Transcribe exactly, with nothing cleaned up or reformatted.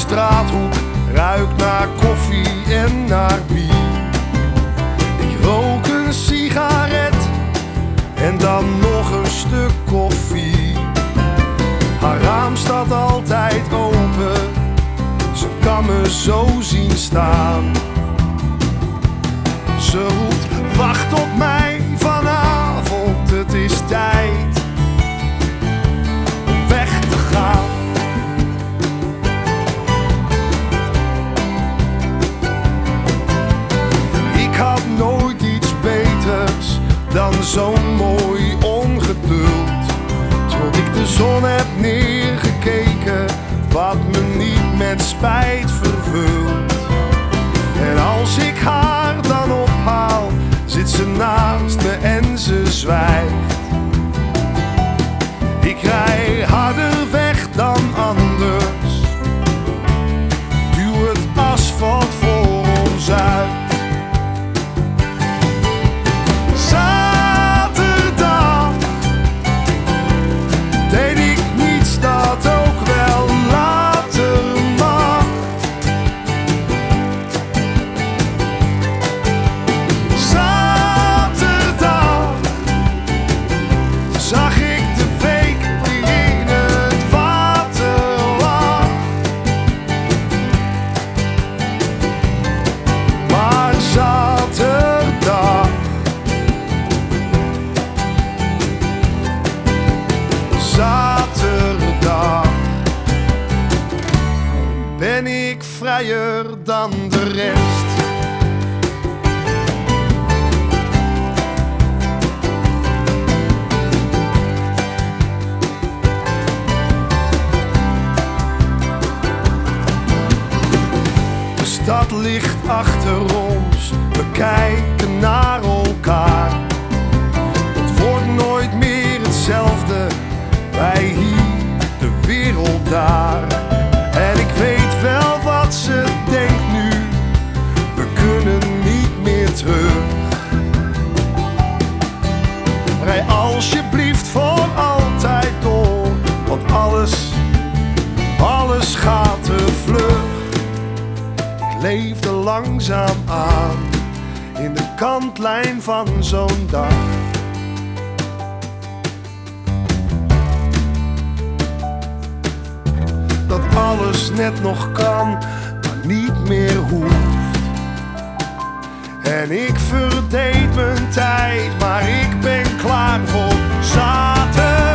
straathoek ruikt naar koffie en naar bier. Ik rook een sigaret en dan nog een stuk koffie. Haar raam staat altijd open, ze kan me zo zien staan. Ze roept, wacht op mij vanavond, het is tijd om weg te gaan. Ik had nooit iets beters dan zo'n mooi ongeduld. Tot ik de zon heb neergekeken, wat me niet met spijt vervult. En als ik haar dan ophaal, zit ze naast me en ze zwijgt. Ik rij harder weg dan anders, duw het asfalt voor ons uit. Zaterdag deed ik niets dat ook wel later mag. Zaterdag zag ik de week die in het water lag. Maar zaterdag, zaterdag ben ik vrijer dan de rest. De stad ligt achter ons, we kijken naar elkaar. Het wordt nooit meer hetzelfde, wij hier, de wereld daar. En ik weet wel wat ze denkt nu, we kunnen niet meer terug. Rij alsjeblieft voor altijd door, want alles, alles gaat te vlug. Ik leefde langzaam aan, in de kantlijn van zo'n dag. Dat alles net nog kan, maar niet meer hoeft. En ik verdeed mijn tijd, maar ik ben klaar voor zaterdag.